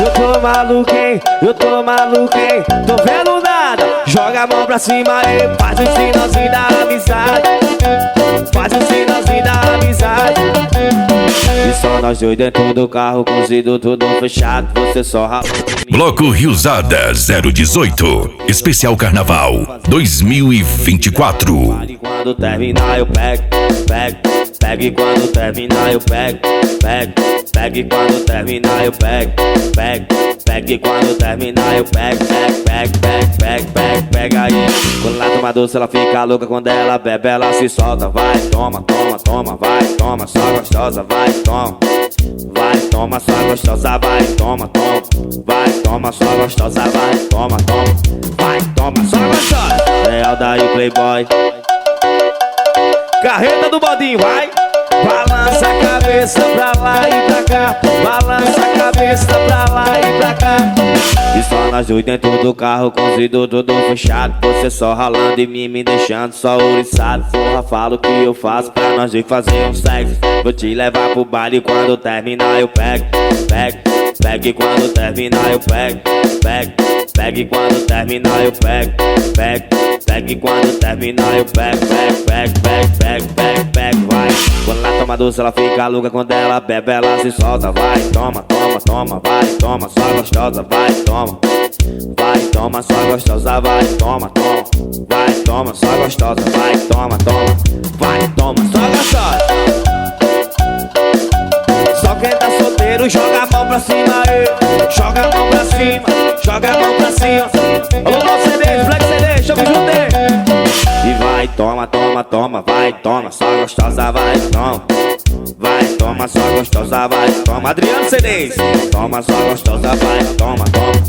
Eu tô maluco, hein? Eu tô maluco, hein? Tô vendo nada. Joga a mão pra cima e faz o sinalzinho da amizade. Faz o sinalzinho da amizade. E só nós dois dentro do carro, cozido, tudo fechado. Você só rala. Bloco Riosada 018 Especial Carnaval 2024. Quando terminar eu pego, pego, pego. E quando terminar eu pego, pego, pego. E quando terminar eu pego, pego, pego. E quando terminar eu pego, pego, pego, pego, pego, pega aí. Quando ela toma doce ela fica louca, quando ela bebe ela se solta. Vai, toma, toma, toma, vai, toma, só gostosa, vai, toma. Vai, toma, só gostosa, vai, toma, toma. Vai, toma, só gostosa, vai, toma, toma. Vai, toma, só gostosa. Real daí, playboy. Carreta do bodinho, vai. Balança a cabeça pra lá e pra cá. Balança a cabeça pra lá e pra cá. E só nós dois dentro do carro, cozido, tudo fechado. Você só ralando em mim, me deixando só ouriçado. Porra, falo o que eu faço pra nós dois fazer um sexo. Vou te levar pro baile, quando terminar eu pego, pego, pego. E quando terminar eu pego, pego, pego. E quando terminar eu pego, pego, pego. E quando terminar eu pego, pego, pego, pego, pego, pego, pego, vai. Quando ela toma doce ela fica louca, quando ela bebe ela se solta. Vai, toma, toma, toma, vai, toma, só gostosa, vai, toma. Vai, toma, só gostosa, vai, toma, toma. Vai, toma, só gostosa, vai, toma, toma. Vai, toma, só gostosa. Só quem tá solteiro joga a mão pra cima, joga a mão pra cima, joga a mão pra cima. Alô, nosso CD, Black CD, chama o Judê. E vai, toma, toma, toma, vai, toma, só gostosa, vai, toma. Vai, toma, só gostosa, vai, toma. Adriano CDs, toma, só gostosa, vai, toma, toma.